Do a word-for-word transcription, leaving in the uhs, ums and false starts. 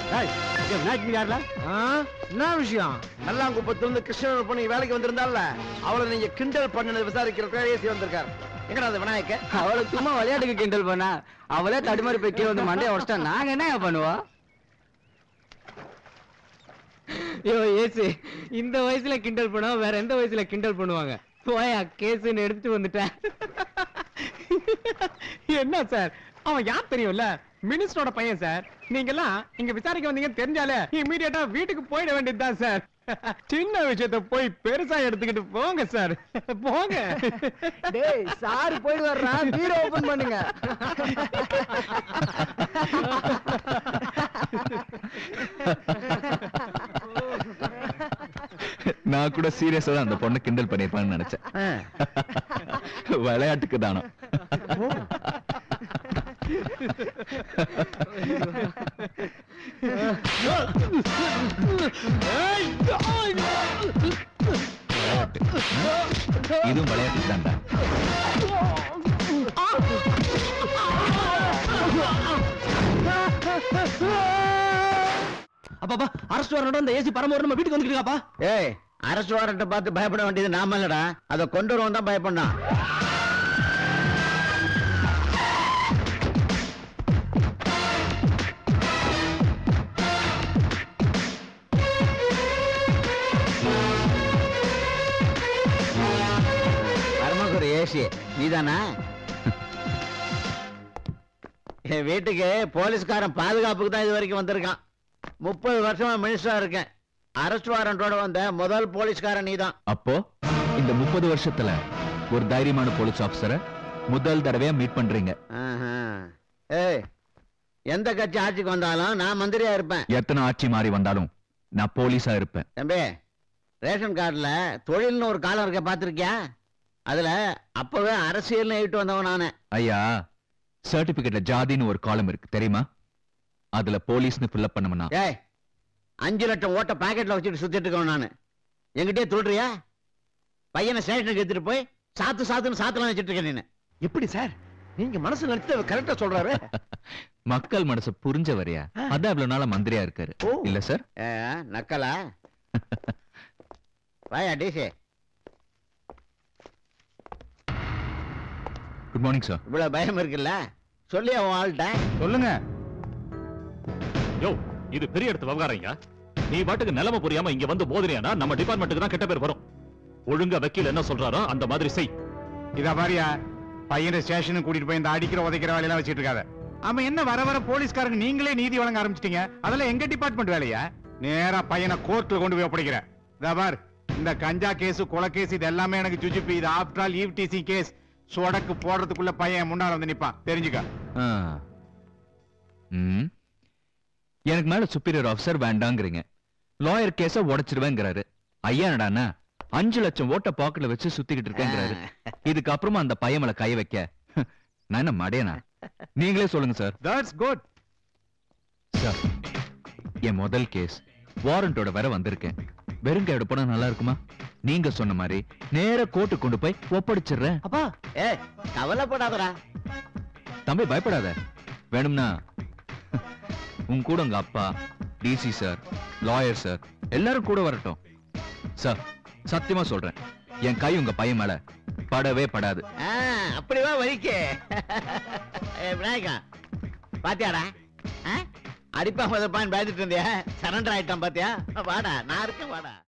என்ன விஷயம்? நல்லாங்குப்பத்துல இருந்து கிருஷ்ணன் பொண்ணு வேலைக்கு வந்திருந்தால அவளை நீங்க கிண்டல் பண்ணது விசாரிக்கிறதுக்காக ஏசி வந்திருக்காரு. எங்கடா அது விநாயக்க? அவளை சும்மா விளையாட்டுக்கு கிண்டல் பண்ணா அவளே தடுமாறி போய் கீழே வந்து மண்டையை உடச்சிட்டா நாங்க என்ன பண்ணுவோம்? ஐயோ ஏசி, இந்த வயசுல கிண்டல் பண்ணா வேற எந்த வயசுல கிண்டல் பண்ணுவாங்க? போயா கேஸ்ன்னு எடுத்துட்டு வந்துட்டேன். என்ன சார், அவன் யார் தெரியும்ல? மினிஸ்டரோட பையன் சார். நீங்க எல்லாம் இங்க விசாரிக்க வந்தீங்கன்னு தெரிஞ்சாலே இமீடியட்டா வீட்டுக்கு போயிட வேண்டியதுதான் சார். சின்ன விஷயத்த போய் பெருசா எடுத்துக்கிட்டு போங்க சார், போங்க. டேய் சார் போயிடு வர்றா, பீரோ ஓபன் பண்ணுங்க. நான் கூட சீரியஸா தான் அந்த பொண்ணை கிண்டல் பண்ணிருப்பான்னு நினைச்சேன். விளையாட்டுக்கு தானோ. இதுவும் விளையாட்டுக்கு தான்டா. அப்பா அரசு வாரண்ட் இந்த ஏசி பரம நம்ம வீட்டுக்கு வந்துட்டு இருக்காப்பா. ஏய், அரசு வாரண்ட பார்த்து பயப்பட வேண்டியது நாம இல்லடா, அதை கொண்டு வருவோம் தான் பயப்படணும். பரமகுரு ஏசி நீதானா? என் வீட்டுக்கு போலீஸ்காரன் பாதுகாப்புக்கு தான் இது வரைக்கும் வந்திருக்கான். முப்பது வருஷமா மினிஸ்டரா இருக்கேன். அரெஸ்ட் வாரண்டோட வந்த முதல் போலீஸ்காரன் நீதான். அப்போ இந்த முப்பது வருஷத்துல ஒரு தைரியமான போலீஸ் ஆபீசரை முதல் தடவையா மீட் பண்றீங்க. ஏய், எந்த கட்சி ஆட்சிக்கு வந்தாலும் நான் மந்திரியா இருப்பேன். எத்தனை ஆட்சி மாறி வந்தாலும் நான் போலீஸா இருப்பேன். தம்பி, ரேஷன் கார்டுல தொழில்னு ஒரு காலம் இருக்க பாத்திருக்கியா? அதுல அப்பவே அரசியல் எழுட்டு வந்தவன் நானு. ஐயா, சர்டிபிகேட்ல ஜாதின்னு ஒரு காலம் இருக்கு தெரியுமா? அதுல போலீஸ்னு ஃபில் அப் பண்ணணும்னா ஏய், அஞ்சு லட்சம் ஓட்ட பாக்கெட்ல வச்சுட்டு சுத்திட்டு இருக்கேன் நானு. என்கிட்டயே துள்றியா? பையனை ஸ்டேஷனுக்கு எடுத்துட்டு போய் சாத்து சாத்துன்னு சாத்தலாம் வச்சுட்டு இருக்கேன். நீ எப்படி சார் நீங்க மனசு நினைச்சு கரெக்டா சொல்றாரு? மக்கள் மனசு புரிஞ்சவரையா, அதான் இவ்வளவு நாளா மந்திரியா இருக்காரு இல்ல சார்? நக்கலா? வாயா டிசி. Good morning sir. இவ்வளவு பயம் இருக்குல்ல, சொல்லி அவன் ஆள்கிட்ட சொல்லுங்க. யோ, இது பெரிய இடத்து விவகாரங்க. நீ பாட்டுக்கு நிலைமை புரியாம இங்க வந்து மோதிரியானா நம்ம டிபார்ட்மெண்ட்டுக்கு தான் கெட்ட பேர் வரும். ஒழுங்கா வக்கீல் என்ன சொல்றாரோ அந்த மாதிரி செய். இத பாரியா, பையனை ஸ்டேஷனுக்கு கூட்டிட்டு போய் இந்த அடிக்கிற உதைக்கிற வேலையெல்லாம் வச்சிட்டு இருக்காத. ஆமா, என்ன வர வர போலீஸ்காரங்க நீங்களே நீதி வழங்க ஆரம்பிச்சிட்டீங்க. அதெல்லாம் எங்க டிபார்ட்மெண்ட் வேலையா? நேரா பையனை கோர்ட்ல கொண்டு போய் ஒப்படைக்கிற. இதா பார், இந்த கஞ்சா கேஸ், கொலை கேஸ் இது எல்லாமே எனக்கு ஜுஜிபி. இது ஆஃப்டர் ஆல் ஈவ்டிசி கேஸ். சொடக்கு போடுறதுக்குள்ள பையன் முன்னால வந்து நிப்பான், தெரிஞ்சுக்க. ம், எனக்கு மேல சுப்பீரியர் ஆபீசர் வேண்டாங்கிறீங்க. லாயர் கேஸ உடைச்சிருவேங்கிறாரு. ஐயா என்னடானா அஞ்சு லட்சம் ஓட்ட பாக்கெட்ல வச்சு சுத்திக்கிட்டு இருக்கேங்கிறாரு. இதுக்கு அப்புறமா அந்த பையன் மேல கை வைக்க நான் என்ன மடையனா? நீங்களே சொல்லுங்க சார். That's good sir. என் முதல் கேஸ் வாரண்டோட வர வந்திருக்கேன். வெறும் கையோட போனா நல்லா இருக்குமா? நீங்க சொன்ன மாதிரி நேர கோர்ட்டு கொண்டு போய் ஒப்படைச்சிடுறேன். அப்பா, ஏ கவலைப்படாதடா. தம்பி பயப்படாத. வேணும்னா உன் கூட உங்க அப்பா, டிசி சார், லாயர் சார் எல்லாரும் கூட வரட்டும். சார் சத்தியமா சொல்றேன், என் கை உங்க பையன் மேல படவே படாது. அப்படிவா வலிக்க? விநாயகா பாத்தியாடா, அடிப்பா முதப்பான்னு பயந்துட்டு இருந்தியா? சரண்டர் ஆயிட்டான் பாத்தியா? வாடா, நான் இருக்கேன், வாடா.